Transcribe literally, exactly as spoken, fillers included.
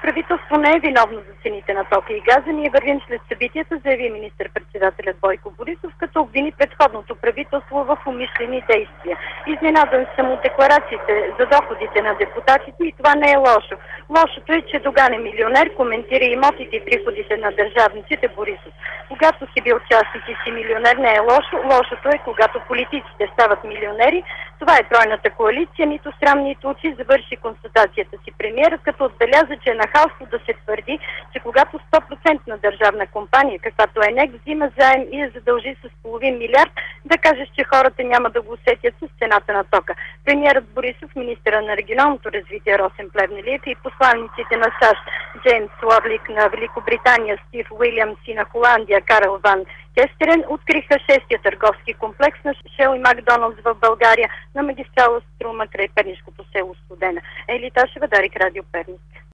правителство не е виновно за цените на тока и газа. Ние вървим след събитията, заяви министър-председателят Бойко Борисов, като обвини предходното правителство в умишлени действия. Изненадан съм от декларациите за доходите на депутатите и това не е лошо. Лошото е, че Доган е милионер, коментира имотите и приходите на държавниците Борисов. Когато си бил частник и си милионер, не е лошо. Лошото е, когато политиците стават милионери. Това е тройната коалиция, нито срам, нито очи, завърши констатацията си премиерът, като отбеляза, че е нахалство да се твърди, че когато сто процента на държавна компания, каквато е НЕК, взима заем и я задължи с половин милиард, да кажеш, че хората няма да го усетят с цената на тока. Премиерът Борисов, министъра на регионалното развитие Росен Плевнелиев и посланиците на САЩ Джеймс Лорлик на Великобритания, Стив Уилямс и на Холандия Карл Ван Кестерен откриха шестия търговски комплекс на Шел и Макдоналдс в България на магистрала Струма край пернишкото село Студена. Елита Шевадарик, Радио Перник.